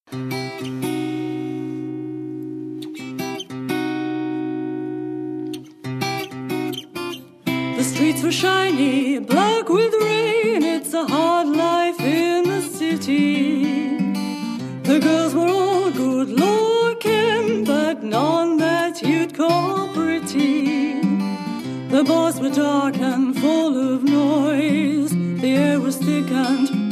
The streets were shiny, black with rain. It's a hard life in the city. The girls were all good looking, but none that you'd call pretty. The bars were dark and full of noise. The air was thick and